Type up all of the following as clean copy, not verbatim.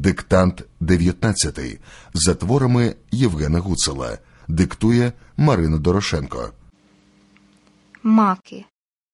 Диктант 19 за творами Євгена Гуцела. Диктує Марина Дорошенко. Маки.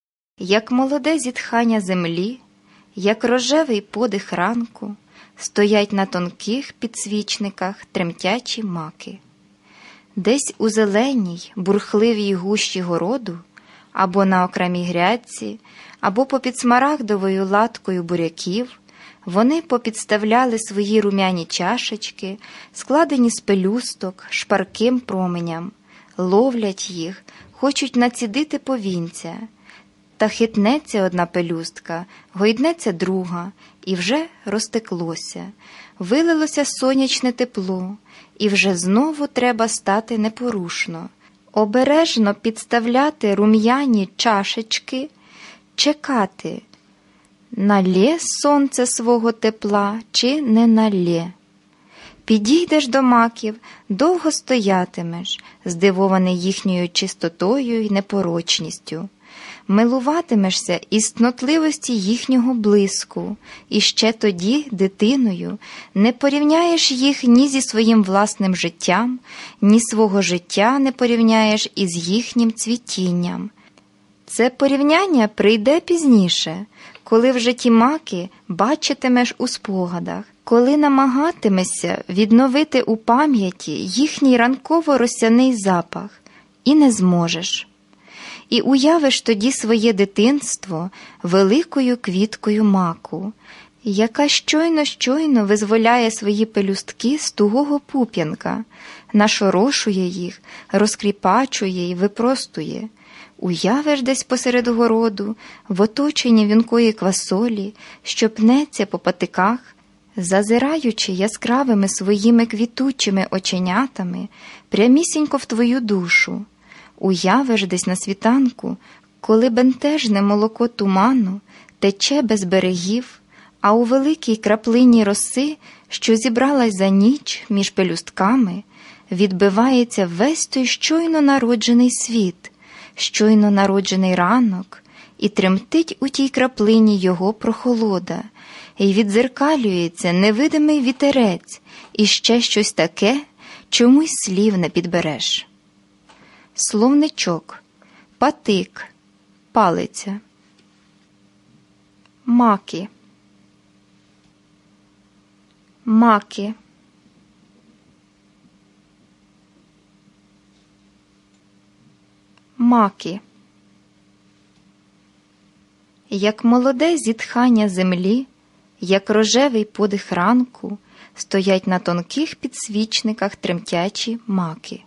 Як молоде зітхання землі, як рожевий подих ранку, стоять на тонких підсвічниках тремтячі маки. Десь у зеленій, бурхливій гущі городу, або на окремій грядці, або попід смарагдовою латкою буряків, вони попідставляли свої румяні чашечки, складені з пелюсток, шпарким променям, ловлять їх, хочуть націдити повінця. Та хитнеться одна пелюстка, гойднеться друга, і вже розтеклося, вилилося сонячне тепло, і вже знову треба стати непорушно, обережно підставляти рум'яні чашечки, чекати, налє сонце свого тепла чи не налє. Підійдеш до маків, довго стоятимеш, здивований їхньою чистотою й непорочністю. Милуватимешся із цнотливості їхнього блиску, і ще тоді, дитиною, не порівняєш їх ні зі своїм власним життям, ні свого життя не порівняєш із їхнім цвітінням. Це порівняння прийде пізніше, коли вже ті маки бачитимеш у спогадах, коли намагатимешся відновити у пам'яті їхній ранково-росяний запах, і не зможеш. І уявиш тоді своє дитинство великою квіткою маку, яка щойно визволяє свої пелюстки з тугого пуп'янка, нашорошує їх, розкріпачує й випростує. Уявиш десь посеред городу, в оточенні вінкої квасолі, що пнеться по патиках, зазираючи яскравими своїми квітучими оченятами прямісінько в твою душу. Уявиш десь на світанку, коли бентежне молоко туману тече без берегів, а у великій краплині роси, що зібралась за ніч між пелюстками, відбивається весь той щойно народжений світ, щойно народжений ранок, і тремтить у тій краплині його прохолода, і віддзеркалюється невидимий вітерець, і ще щось таке, чому й слів не підбереш. Словничок, патик, палиця. Маки. Маки. Маки. Як молоде зітхання землі, як рожевий подих ранку, стоять на тонких підсвічниках тремтячі маки.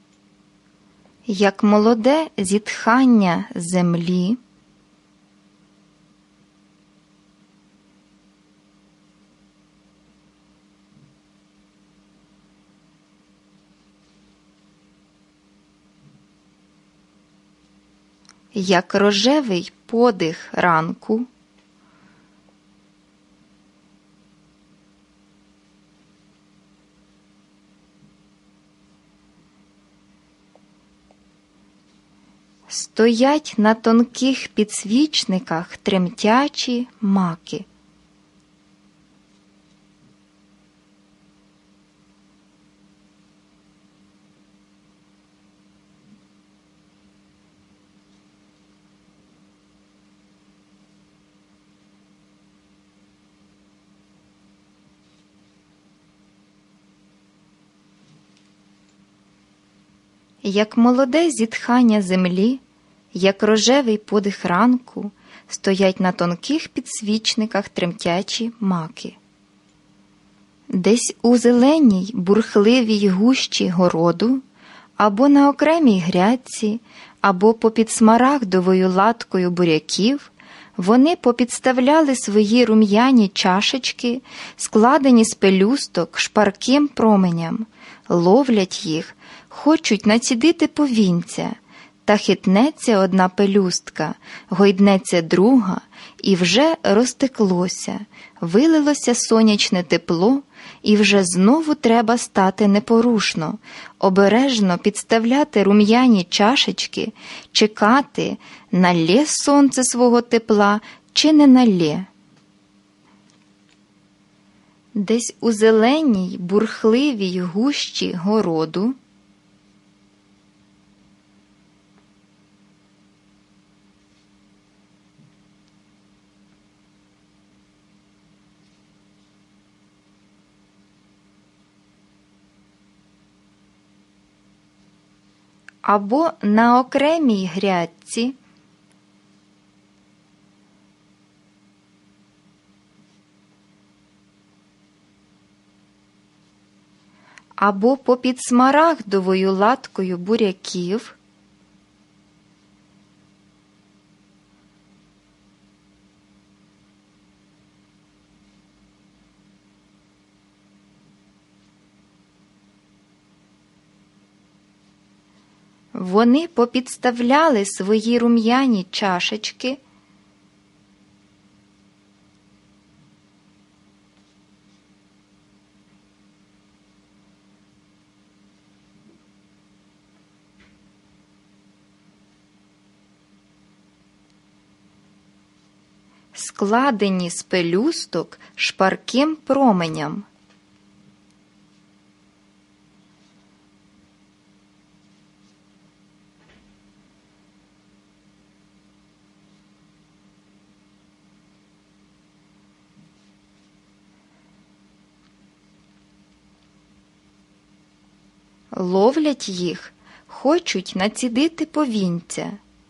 Як молоде зітхання землі, як рожевий подих ранку, стоять на тонких підсвічниках тремтячі маки. Як молоде зітхання землі, як рожевий подих ранку, стоять на тонких підсвічниках тремтячі маки. Десь у зеленій, бурхливій гущі городу, або на окремій грядці, або попід смарагдовою латкою буряків, вони попідставляли свої рум'яні чашечки, складені з пелюсток шпарким променям, ловлять їх, хочуть націдити повінця, та хитнеться одна пелюстка, гойднеться друга, і вже розтеклося, вилилося сонячне тепло, і вже знову треба стати непорушно, обережно підставляти рум'яні чашечки, чекати, налє сонце свого тепла чи не налє. Десь у зеленій, бурхливій гущі городу або на окремій грядці або попід смарагдовою латкою буряків вони попідставляли свої рум'яні чашечки складені з пелюсток шпарким променям. Ловлять їх, хочуть націдити повінця.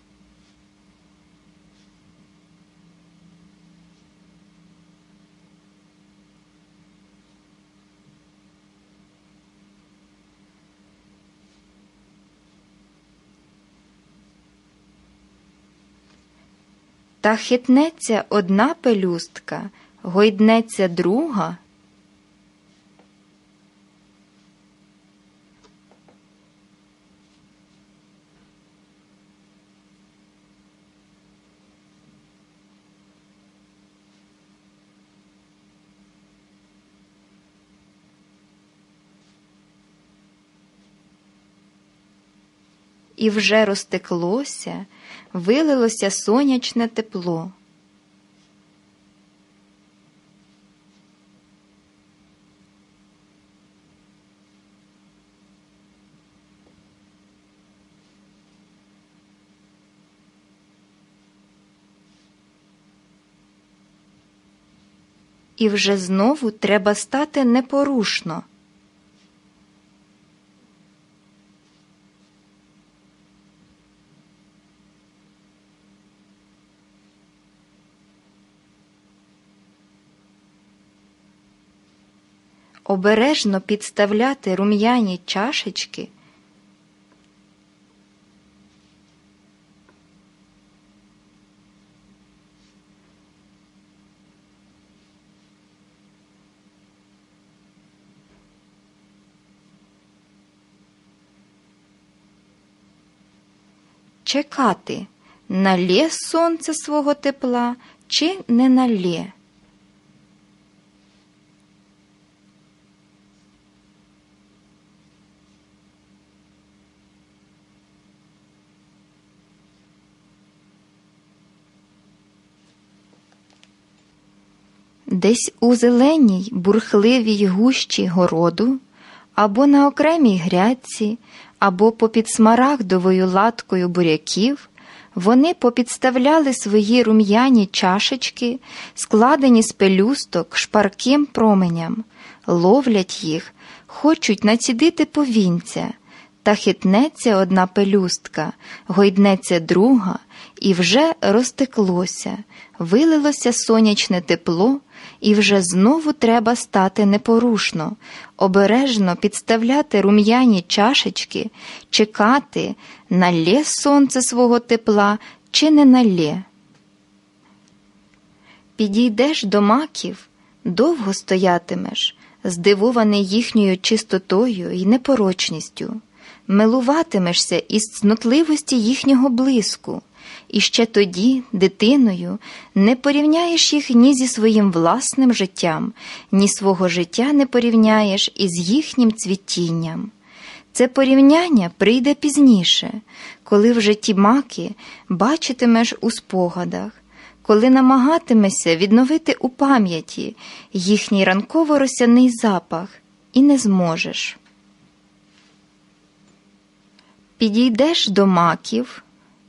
Та хитнеться одна пелюстка, гойднеться друга, і вже розтеклося, вилилося сонячне тепло. І вже знову треба стати непорушно. Обережно підставляти рум'яні чашечки чекати, налє сонце свого тепла чи не налє. Десь у зеленій, бурхливій гущі городу, або на окремій грядці, або попід смарагдовою латкою буряків, вони попідставляли свої рум'яні чашечки, складені з пелюсток шпарким променям, ловлять їх, хочуть націдити повінця, та хитнеться одна пелюстка, гойднеться друга, і вже розтеклося, вилилося сонячне тепло, і вже знову треба стати непорушно, обережно підставляти рум'яні чашечки, чекати, налє сонце свого тепла чи не налє. Підійдеш до маків, довго стоятимеш, здивований їхньою чистотою і непорочністю, милуватимешся із цнотливості їхнього блиску, і ще тоді, дитиною, не порівняєш їх ні зі своїм власним життям, ні свого життя не порівняєш із їхнім цвітінням. Це порівняння прийде пізніше, коли вже ті маки бачитимеш у спогадах, коли намагатимешся відновити у пам'яті їхній ранково-росяний запах, і не зможеш. Підійдеш до маків,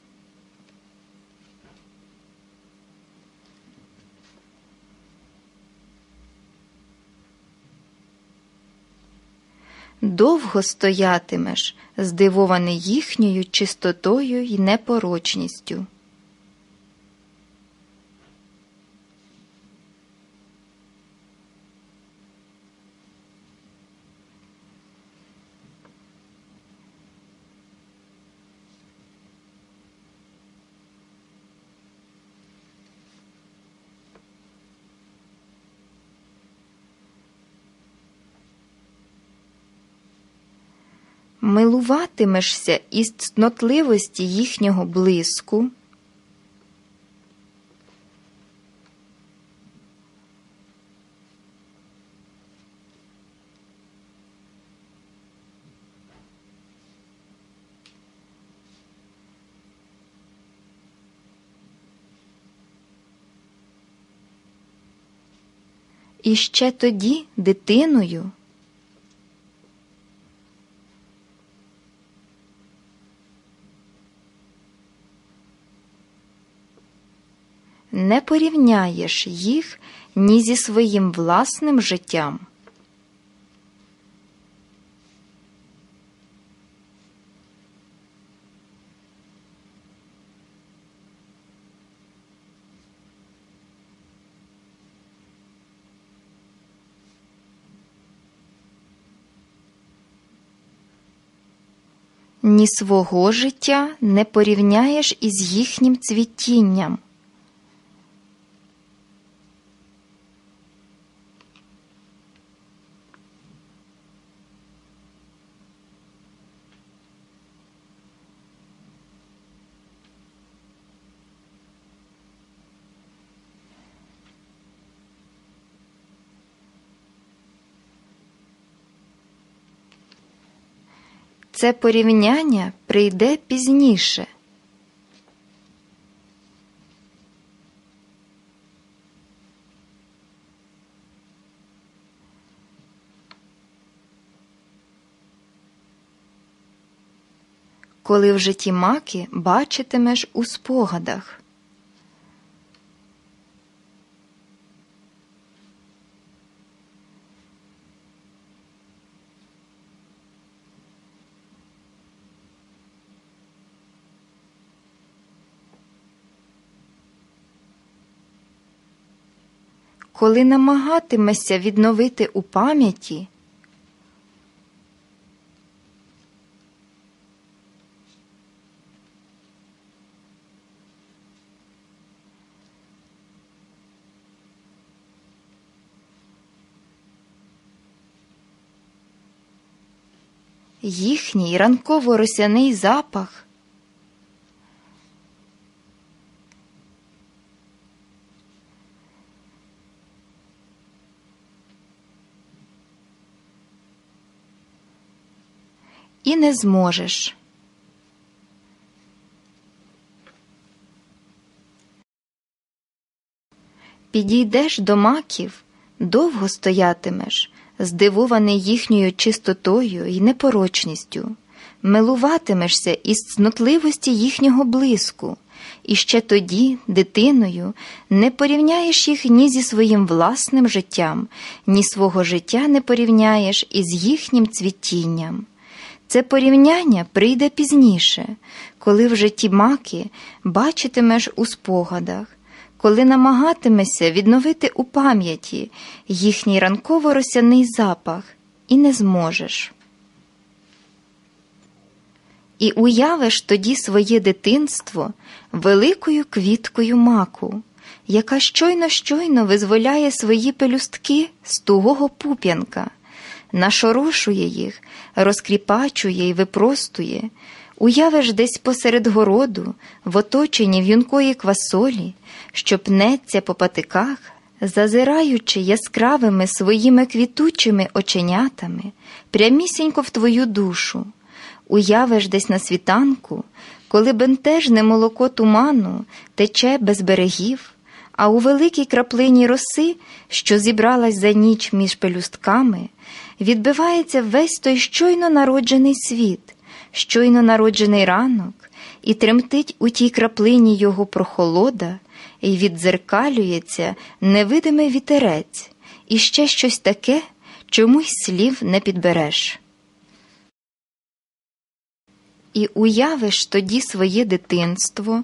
довго стоятимеш, здивований їхньою чистотою й непорочністю. Милуватимешся із цнотливості їхнього блиску, і ще тоді дитиною не порівняєш їх ні зі своїм власним життям. Ні свого життя не порівняєш із їхнім цвітінням. Це порівняння прийде пізніше. Коли в житті маки бачитимеш у спогадах. Коли намагатимешся відновити у пам'яті їхній ранково-росяний запах, і не зможеш. Підійдеш до маків, довго стоятимеш, здивований їхньою чистотою й непорочністю, милуватимешся із цнотливості їхнього блиску, і ще тоді, дитиною, не порівняєш їх ні зі своїм власним життям, ні свого життя не порівняєш із їхнім цвітінням. Це порівняння прийде пізніше, коли в житті маки бачитимеш у спогадах, коли намагатимешся відновити у пам'яті їхній ранково-росяний запах, і не зможеш. І уявиш тоді своє дитинство великою квіткою маку, яка щойно визволяє свої пелюстки з тугого пуп'янка, нашорошує їх, розкріпачує й випростує. Уявиш десь посеред городу, в оточенні в'юнкої квасолі, що пнеться по патиках, зазираючи яскравими своїми квітучими оченятами прямісінько в твою душу. Уявиш десь на світанку, коли бентежне молоко туману тече без берегів, А у великій краплині роси, що зібралась за ніч між пелюстками, відбивається весь той щойно народжений світ, щойно народжений ранок, і тремтить у тій краплині його прохолода, і віддзеркалюється невидимий вітерець, і ще щось таке, чому й слів не підбереш. І уявиш тоді своє дитинство,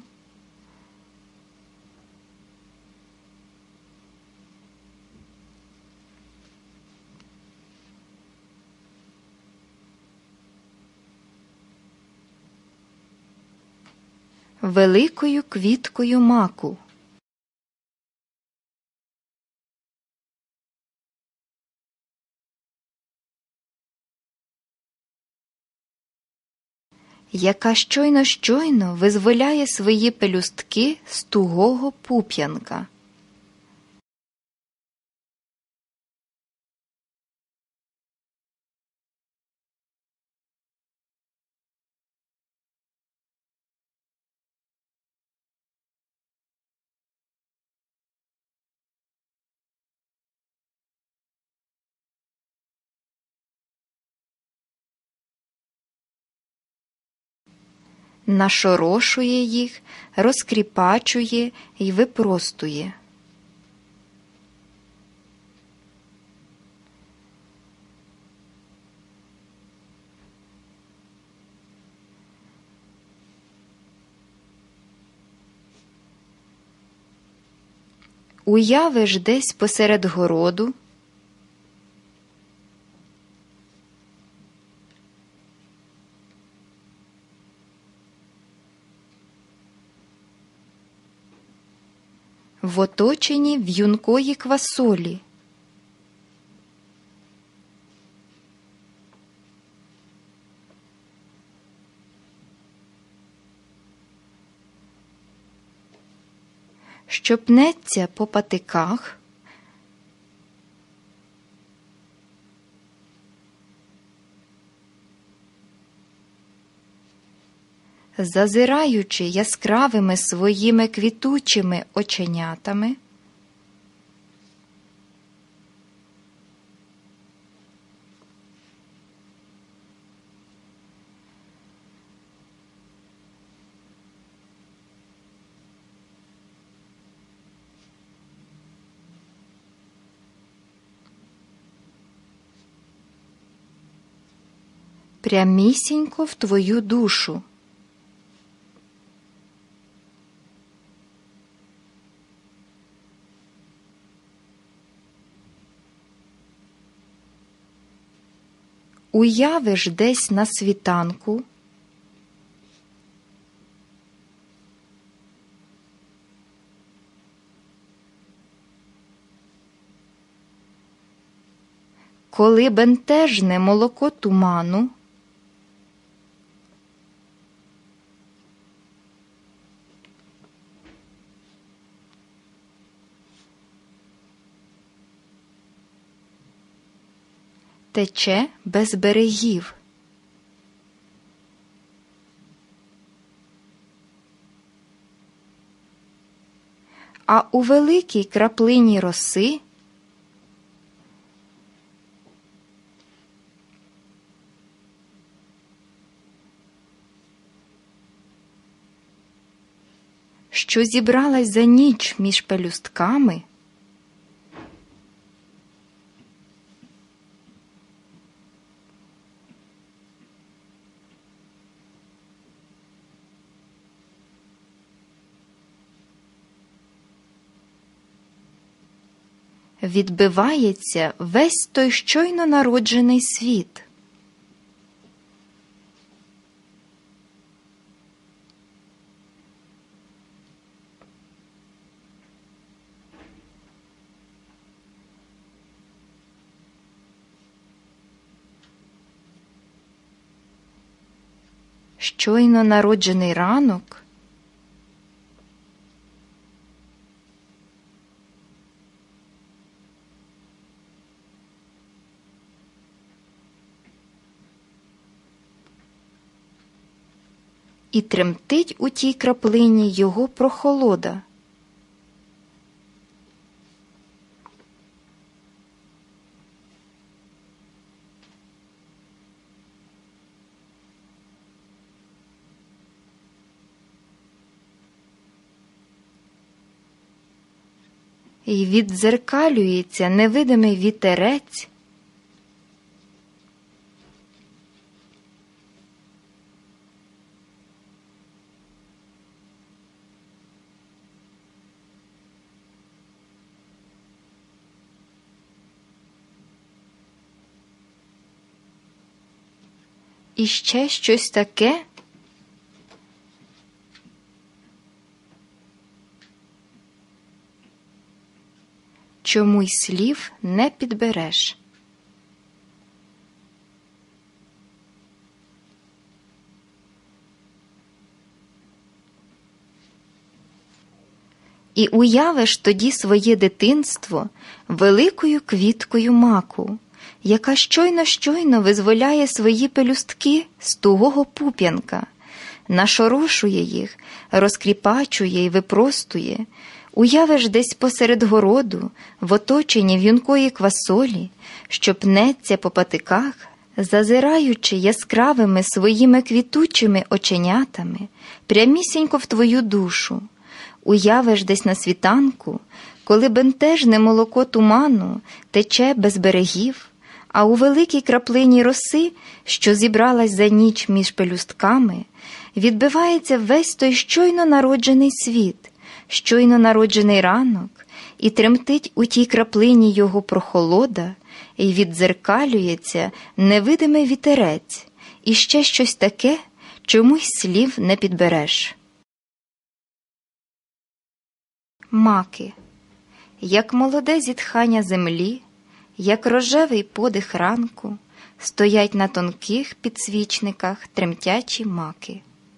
великою квіткою маку. Яка щойно визволяє свої пелюстки з тугого пуп'янка. Нашорошує їх, розкріпачує й випростує. Уявиш десь посеред городу, в оточенні в'юнкої квасолі. Що пнеться по патиках, зазираючи яскравими своїми квітучими оченятами, прямісінько в твою душу. Уявиш десь на світанку, коли бентежне молоко туману тече без берегів. А у великій краплині роси що зібралась за ніч між пелюстками, відбивається весь той щойно народжений світ. Щойно народжений ранок і тремтить у тій краплині його прохолода. І віддзеркалюється невидимий вітерець, і ще щось таке, чому й слів не підбереш. І уявиш тоді своє дитинство великою квіткою маку, яка щойно визволяє свої пелюстки з тугого пуп'янка, нашорошує їх, розкріпачує й випростує. Уявиш десь посеред городу, в оточенні в'юнкої квасолі, що пнеться по патиках, зазираючи яскравими своїми квітучими оченятами прямісінько в твою душу. Уявиш десь на світанку, коли бентежне молоко туману тече без берегів, а у великій краплині роси, що зібралась за ніч між пелюстками, відбивається весь той щойно народжений світ, щойно народжений ранок, і тремтить у тій краплині його прохолода, і віддзеркалюється невидимий вітерець, і ще щось таке, чому й слів не підбереш. Маки, як молоде зітхання землі, як рожевий подих ранку, стоять на тонких підсвічниках тремтячі маки.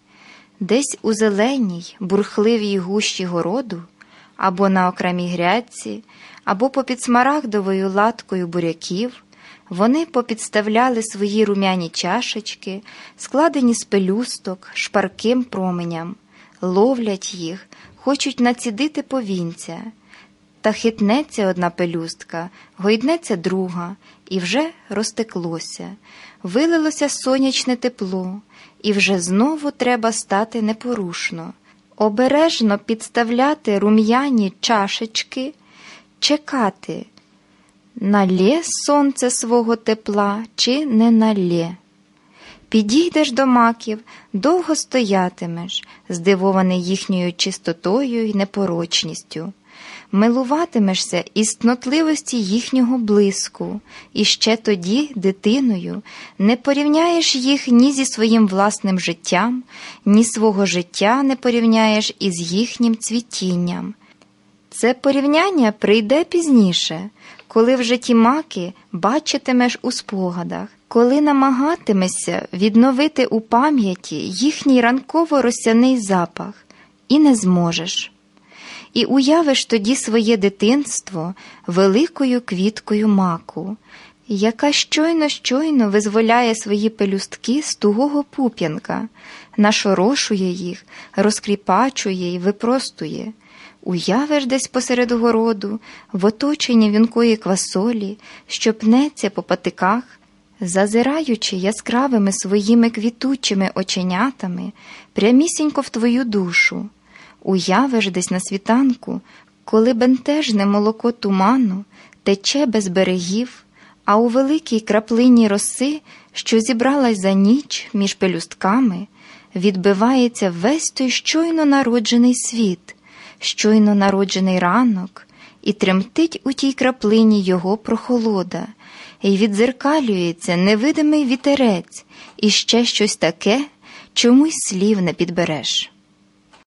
Десь у зеленій, бурхливій гущі городу, або на окремій грядці, або попід смарагдовою латкою буряків, вони попідставляли свої румяні чашечки, складені з пелюсток, шпарким променям, ловлять їх, хочуть націдити повінця. Та хитнеться одна пелюстка, гойднеться друга, і вже розтеклося, вилилося сонячне тепло, і вже знову треба стати непорушно, обережно підставляти рум'яні чашечки, чекати, налє сонце свого тепла чи не налє. Підійдеш до маків, довго стоятимеш, здивований їхньою чистотою й непорочністю. Милуватимешся із цнотливості їхнього блиску, і ще тоді, дитиною, не порівняєш їх ні зі своїм власним життям, ні свого життя не порівняєш із їхнім цвітінням. Це порівняння прийде пізніше, коли вже ті маки бачитимеш у спогадах, коли намагатимешся відновити у пам'яті їхній ранково-росяний запах, і не зможеш. І уявиш тоді своє дитинство великою квіткою маку, яка щойно визволяє свої пелюстки з тугого пуп'янка, нашорошує їх, розкріпачує й випростує. Уявиш десь посеред городу, в оточенні в'юнкої квасолі, що пнеться по патиках, зазираючи яскравими своїми квітучими оченятами прямісінько в твою душу. Уявиш десь на світанку, коли бентежне молоко туману тече без берегів, а у великій краплині роси, що зібралась за ніч між пелюстками, відбивається весь той щойно народжений світ, щойно народжений ранок, і тремтить у тій краплині його прохолода, і віддзеркалюється невидимий вітерець, і ще щось таке, чому й слів не підбереш.